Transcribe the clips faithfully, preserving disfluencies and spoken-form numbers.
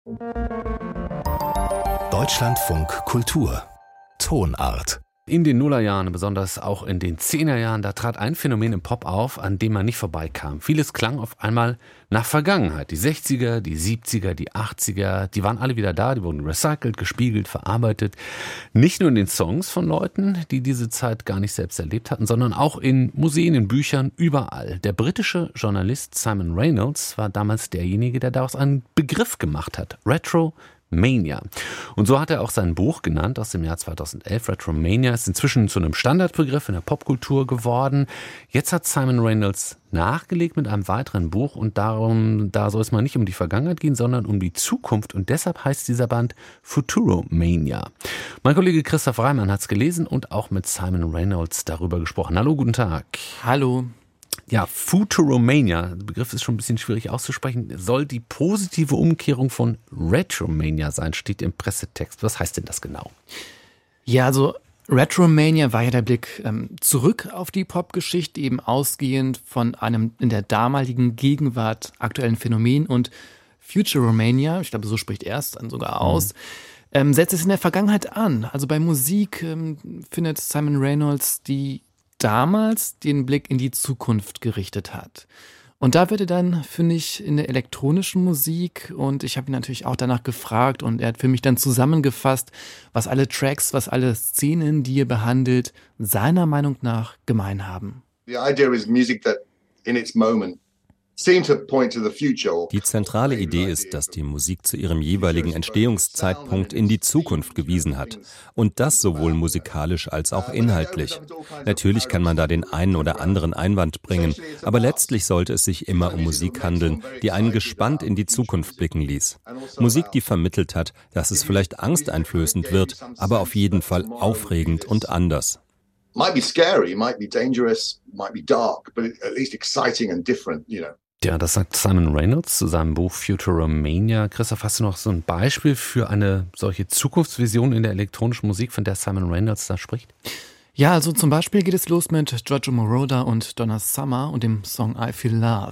Deutschlandfunk Kultur Tonart. In den Nullerjahren, besonders auch in den Zehnerjahren, da trat ein Phänomen im Pop auf, an dem man nicht vorbeikam. Vieles klang auf einmal nach Vergangenheit. Die sechziger, die siebziger, die achtziger, die waren alle wieder da, die wurden recycelt, gespiegelt, verarbeitet. Nicht nur in den Songs von Leuten, die diese Zeit gar nicht selbst erlebt hatten, sondern auch in Museen, in Büchern, überall. Der britische Journalist Simon Reynolds war damals derjenige, der daraus einen Begriff gemacht hat. Retro Mania. Und so hat er auch sein Buch genannt aus dem Jahr zweitausendelf. Retromania ist inzwischen zu einem Standardbegriff in der Popkultur geworden. Jetzt hat Simon Reynolds nachgelegt mit einem weiteren Buch und darum, da soll es mal nicht um die Vergangenheit gehen, sondern um die Zukunft und deshalb heißt dieser Band Futuromania. Mein Kollege Christoph Reimann hat es gelesen und auch mit Simon Reynolds darüber gesprochen. Hallo, guten Tag. Hallo. Ja, Futuromania, der Begriff ist schon ein bisschen schwierig auszusprechen, soll die positive Umkehrung von Retromania sein, steht im Pressetext. Was heißt denn das genau? Ja, also Retromania war ja der Blick ähm, zurück auf die Popgeschichte, eben ausgehend von einem in der damaligen Gegenwart aktuellen Phänomen. Und Futuromania, ich glaube, so spricht er es dann sogar aus, mhm. ähm, setzt es in der Vergangenheit an. Also bei Musik ähm, findet Simon Reynolds die damals den Blick in die Zukunft gerichtet hat. Und da wird er dann, finde ich, in der elektronischen Musik und ich habe ihn natürlich auch danach gefragt und er hat für mich dann zusammengefasst, was alle Tracks, was alle Szenen, die er behandelt, seiner Meinung nach gemein haben. The idea is music that in its moment Die zentrale Idee ist, dass die Musik zu ihrem jeweiligen Entstehungszeitpunkt in die Zukunft gewiesen hat. Und das sowohl musikalisch als auch inhaltlich. Natürlich kann man da den einen oder anderen Einwand bringen, aber letztlich sollte es sich immer um Musik handeln, die einen gespannt in die Zukunft blicken ließ. Musik, die vermittelt hat, dass es vielleicht angsteinflößend wird, aber auf jeden Fall aufregend und anders. Might be scary, might be dangerous, might be dark, but at least exciting and different, you know. Ja, das sagt Simon Reynolds zu seinem Buch Futuromania. Christoph, hast du noch so ein Beispiel für eine solche Zukunftsvision in der elektronischen Musik, von der Simon Reynolds da spricht? Ja, also zum Beispiel geht es los mit Giorgio Moroder und Donna Summer und dem Song I Feel Love.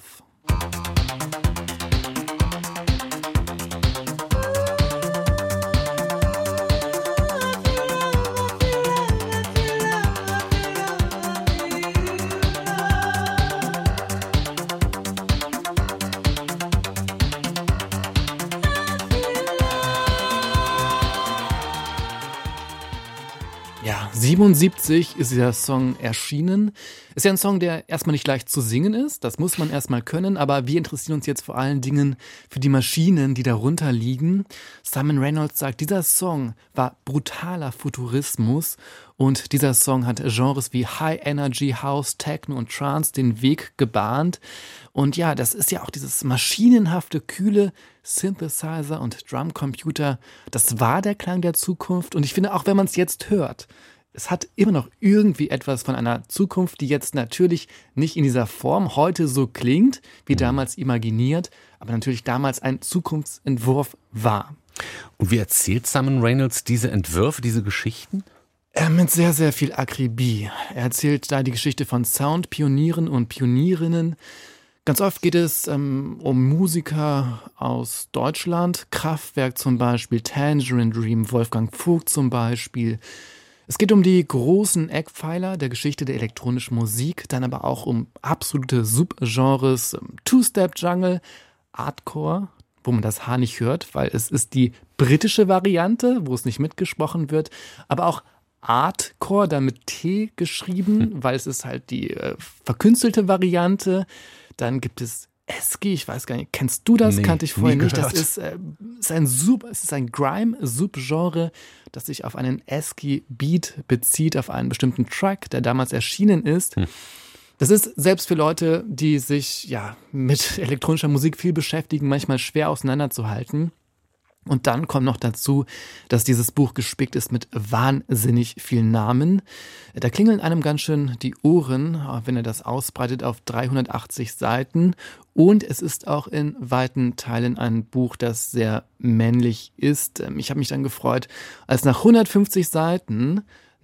Ja, siebenundsiebzig ist dieser Song erschienen. Ist ja ein Song, der erstmal nicht leicht zu singen ist, das muss man erstmal können, aber wir interessieren uns jetzt vor allen Dingen für die Maschinen, die darunter liegen. Simon Reynolds sagt, dieser Song war brutaler Futurismus und dieser Song hat Genres wie High Energy, House, Techno und Trance den Weg gebahnt. Und ja, das ist ja auch dieses maschinenhafte, kühle Synthesizer und Drumcomputer. Das war der Klang der Zukunft. Und ich finde, auch wenn man es jetzt hört, es hat immer noch irgendwie etwas von einer Zukunft, die jetzt natürlich nicht in dieser Form heute so klingt, wie mhm. damals imaginiert, aber natürlich damals ein Zukunftsentwurf war. Und wie erzählt Simon Reynolds diese Entwürfe, diese Geschichten? Äh, mit sehr, sehr viel Akribie. Er erzählt da die Geschichte von Soundpionieren und Pionierinnen. Ganz oft geht es ähm, um Musiker aus Deutschland, Kraftwerk zum Beispiel, Tangerine Dream, Wolfgang Vogt zum Beispiel. Es geht um die großen Eckpfeiler der Geschichte der elektronischen Musik, dann aber auch um absolute Subgenres, Two-Step-Jungle, Hardcore, wo man das H nicht hört, weil es ist die britische Variante, wo es nicht mitgesprochen wird, aber auch Artcore, da mit T geschrieben, hm. weil es ist halt die äh, verkünstelte Variante. Dann gibt es Eski, ich weiß gar nicht, kennst du das? Nee, kannte ich vorher nicht. Gehört. Das ist, äh, ist ein Sub, es ist ein Grime-Subgenre, das sich auf einen Eski-Beat bezieht, auf einen bestimmten Track, der damals erschienen ist. Hm. Das ist selbst für Leute, die sich ja mit elektronischer Musik viel beschäftigen, manchmal schwer auseinanderzuhalten. Und dann kommt noch dazu, dass dieses Buch gespickt ist mit wahnsinnig vielen Namen. Da klingeln einem ganz schön die Ohren, wenn er das ausbreitet auf dreihundertachtzig Seiten. Und es ist auch in weiten Teilen ein Buch, das sehr männlich ist. Ich habe mich dann gefreut, als nach hundertfünfzig Seiten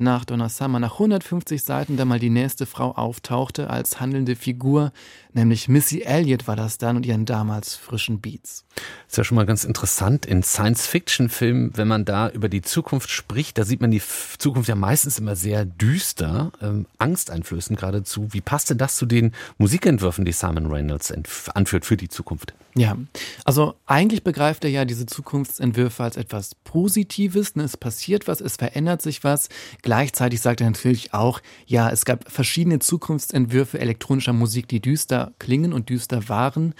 nach Donna Summer, nach hundertfünfzig Seiten, da mal die nächste Frau auftauchte als handelnde Figur, nämlich Missy Elliott war das dann und ihren damals frischen Beats. Ist ja schon mal ganz interessant, in Science-Fiction-Filmen, wenn man da über die Zukunft spricht, da sieht man die Zukunft ja meistens immer sehr düster, ähm, angsteinflößend geradezu. Wie passt denn das zu den Musikentwürfen, die Simon Reynolds anführt für die Zukunft? Ja, also eigentlich begreift er ja diese Zukunftsentwürfe als etwas Positives, ne? Es passiert was, es verändert sich was. Gleichzeitig sagt er natürlich auch, ja, es gab verschiedene Zukunftsentwürfe elektronischer Musik, die düster klingen und düster waren.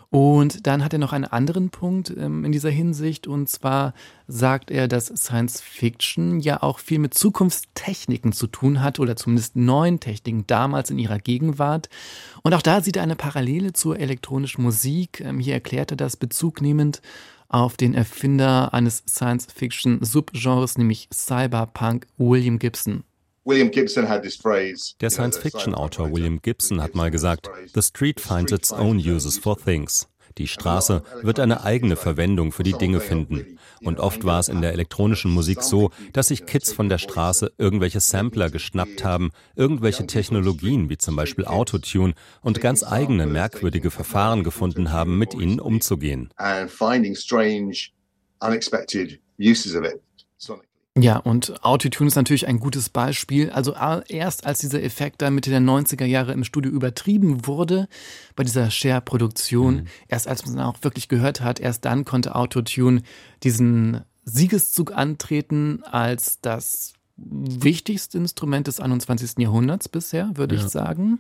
Und dann hat er noch einen anderen Punkt ähm, in dieser Hinsicht, und zwar sagt er, dass Science Fiction ja auch viel mit Zukunftstechniken zu tun hat oder zumindest neuen Techniken damals in ihrer Gegenwart. Und auch da sieht er eine Parallele zur elektronischen Musik. Ähm, hier erklärt er das bezugnehmend auf den Erfinder eines Science-Fiction-Subgenres, nämlich Cyberpunk, William Gibson. William Gibson had this phrase. Der Science-Fiction-Autor William Gibson hat mal gesagt, "The street finds its own uses for things." Die Straße wird eine eigene Verwendung für die Dinge finden. Und oft war es in der elektronischen Musik so, dass sich Kids von der Straße irgendwelche Sampler geschnappt haben, irgendwelche Technologien wie zum Beispiel Autotune und ganz eigene merkwürdige Verfahren gefunden haben, mit ihnen umzugehen. And finding strange, unexpected uses of it. Ja, und Autotune ist natürlich ein gutes Beispiel. Also erst als dieser Effekt da Mitte der neunziger Jahre im Studio übertrieben wurde, bei dieser Share-Produktion, mhm. erst als man auch wirklich gehört hat, erst dann konnte Autotune diesen Siegeszug antreten als das wichtigste Instrument des einundzwanzigsten Jahrhunderts bisher, würde ja. ich sagen.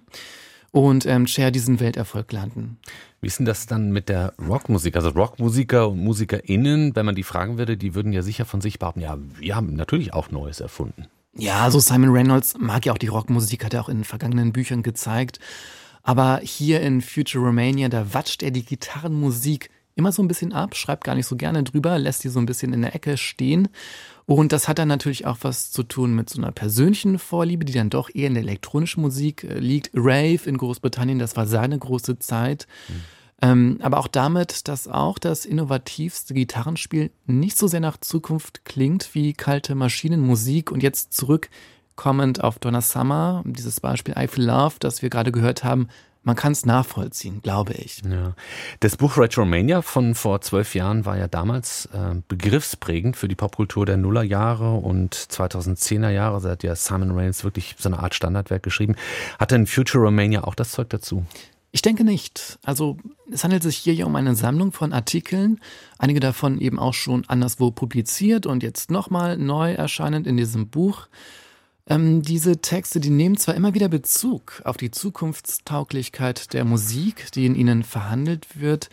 Und ähm, Cher diesen Welterfolg landen. Wie ist denn das dann mit der Rockmusik? Also Rockmusiker und MusikerInnen, wenn man die fragen würde, die würden ja sicher von sich behaupten, ja, wir haben natürlich auch Neues erfunden. Ja, also Simon Reynolds mag ja auch die Rockmusik, hat er auch in vergangenen Büchern gezeigt. Aber hier in Futuromania, da watscht er die Gitarrenmusik immer so ein bisschen ab, schreibt gar nicht so gerne drüber, lässt die so ein bisschen in der Ecke stehen. Und das hat dann natürlich auch was zu tun mit so einer persönlichen Vorliebe, die dann doch eher in der elektronischen Musik liegt. Rave in Großbritannien, das war seine große Zeit. Mhm. Ähm, aber auch damit, dass auch das innovativste Gitarrenspiel nicht so sehr nach Zukunft klingt wie kalte Maschinenmusik. Und jetzt zurückkommend auf Donna Summer, dieses Beispiel I Feel Love, das wir gerade gehört haben, man kann es nachvollziehen, glaube ich. Ja. Das Buch Retromania von vor zwölf Jahren war ja damals äh, begriffsprägend für die Popkultur der Nullerjahre und zweitausendzehner Jahre. Also hat ja Simon Reynolds wirklich so eine Art Standardwerk geschrieben. Hat denn Futuromania auch das Zeug dazu? Ich denke nicht. Also es handelt sich hier ja um eine Sammlung von Artikeln, einige davon eben auch schon anderswo publiziert und jetzt nochmal neu erscheinend in diesem Buch. Ähm, diese Texte, die nehmen zwar immer wieder Bezug auf die Zukunftstauglichkeit der Musik, die in ihnen verhandelt wird,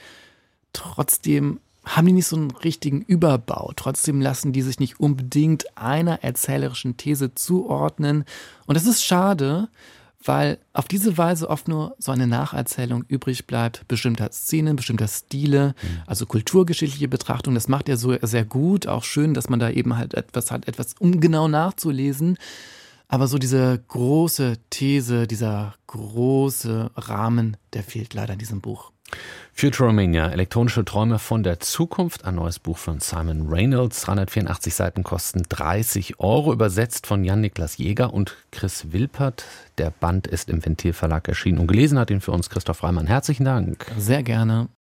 trotzdem haben die nicht so einen richtigen Überbau. Trotzdem lassen die sich nicht unbedingt einer erzählerischen These zuordnen. Und das ist schade, weil auf diese Weise oft nur so eine Nacherzählung übrig bleibt, bestimmter Szenen, bestimmter Stile, mhm. also kulturgeschichtliche Betrachtung. Das macht er so sehr gut, auch schön, dass man da eben halt etwas hat, etwas um genau nachzulesen. Aber so diese große These, dieser große Rahmen, der fehlt leider in diesem Buch. Futuromania, elektronische Träume von der Zukunft, ein neues Buch von Simon Reynolds, dreihundertvierundachtzig Seiten, kosten dreißig Euro, übersetzt von Jan-Niklas Jäger und Chris Wilpert. Der Band ist im Ventil Verlag erschienen und gelesen hat ihn für uns Christoph Reimann. Herzlichen Dank. Sehr gerne.